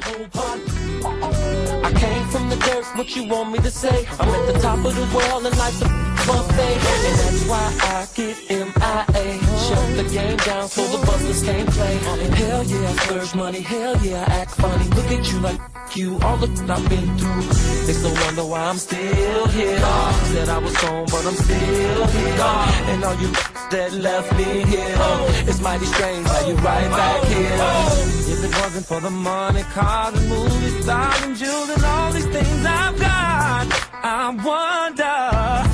whole pot. I came from the dirt, what you want me to say? I'm at the top of the world and life's a buffet. And that's why I get MIA. Shut the game down so the buzzers can't play. Hell yeah, I splurge money, hell yeah, I act funny. Look at you like you, all the I've been through. It's no wonder why I'm still here. Said I was gone, but I'm still here. And all you that left me here, it's mighty strange how you right back here. If it wasn't for the money, cars and movie stars and jewels and all these things I've got, I wonder